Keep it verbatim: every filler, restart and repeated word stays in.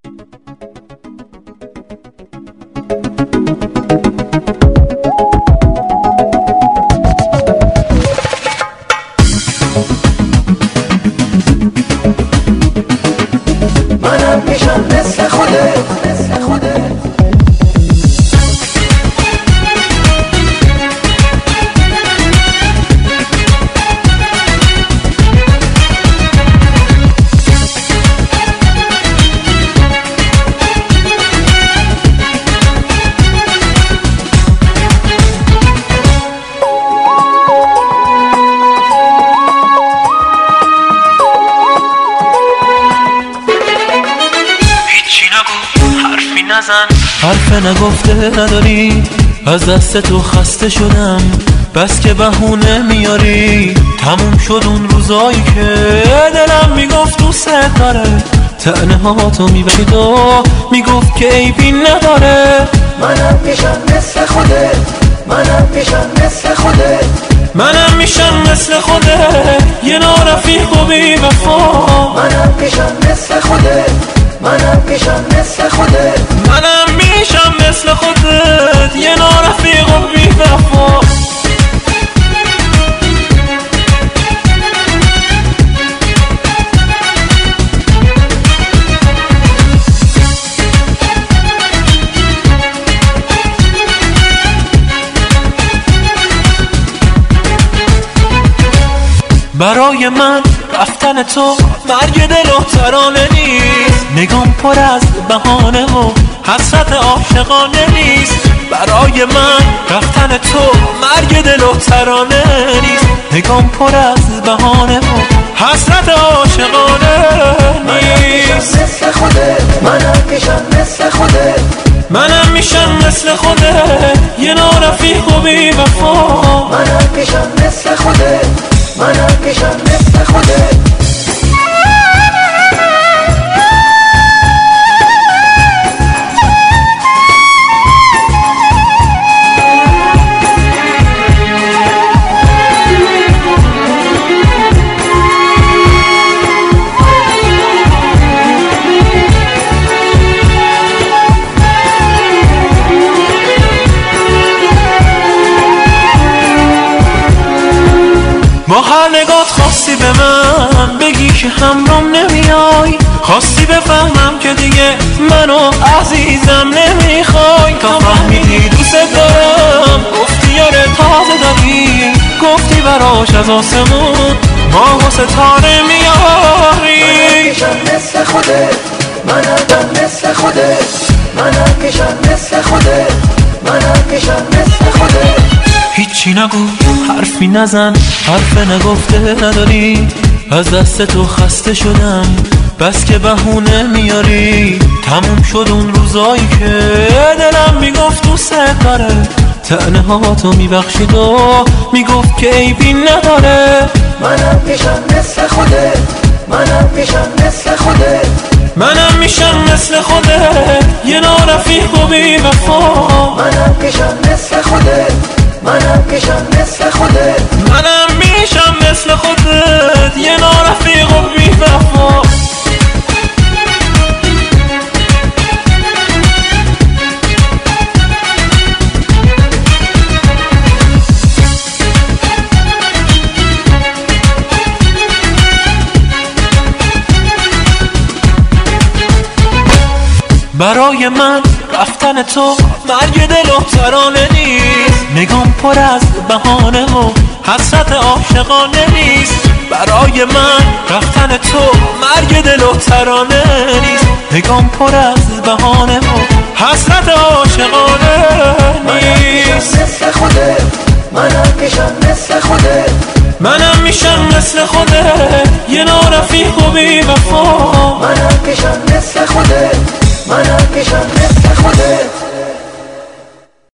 منم میشم مثل خودت مثل خودت حرف نگفته نداری، از دست تو خسته شدم، بس که بهونه میاری. تموم شد اون روزایی که دلم میگفت دوست داره، طعنه ها تو میبرید و میگفت که عیبی نداره. منم میشم مثل خودت، منم میشم مثل خودت، منم میشم مثل خودت، یه نارفیق و بی وفا. منم میشم مثل خودت، منم میشم مثل خودت، منم میشم مثل خودت، یه نارفیق و بی وفا. برای من رفتن تو مرگ دل و ترانه نیست، نگام پر از بهانه و حسرت عاشقانه نیست. برای من رفتن تو مرگ دل و ترانه نیست، نگام پر از بهانه و حسرت عاشقانه نیست. منم مثل خودت، منم میشم مثل خودت، منم میشم مثل خودت، یه نارفیق و بی وفا. منم میشم مثل خودت، منم میشم مثل خودت. با هر نگات خواستی به من بگی که همرام نمیای، خواستی بفهمم که دیگه منو عزیزم نمیخوای. تا فهمیدی دوست دارم گفتی یاره تازه داری، گفتی براش از آسمون ماه و ستاره میاری. منم میشم مثل خودت، منم مثل خودت، منم میشم مثل خودت، منم میشم مثل خودت. هیچی نگو، حرفی نزن، حرف نگفته نداری، از دست تو خسته شدم، بس که بهونه میاری. تموم شد اون روزایی که دلم میگفت دوست داره، طعنه ها تو میبخشید و میگفت که عیبی نداره. منم میشم مثل خودت، منم میشم مثل خودت، منم میشم مثل خودت، یه نارفیق و بی وفا. منم میشم مثل خودت، منم میشم مثل خودت، منم میشم مثل خودت، یه نارفیق و بی وفا. برای من رفتن تو مرگ دل و ترانه نیست، نگام پر از بهانه و حسرت عاشقانه نیست. برای من رفتن تو مرگ دل و ترانه نیست، نگام پر از بهانه و حسرت عاشقانه نیست. منم مثل خودت، منم میشم مثل خودت، منم میشم مثل خودت، یه نارفیق و بی وفا. منم میشم مثل خودت، منم میشم مثل خودت.